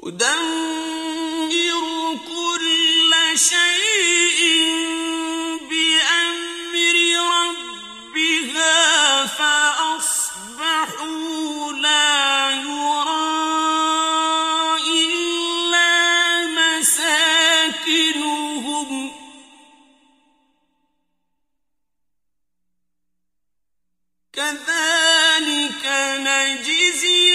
تدمر كل شيء بأمر ربها فأصبحوا لا يرى إلا مساكنهم كذلك نجزي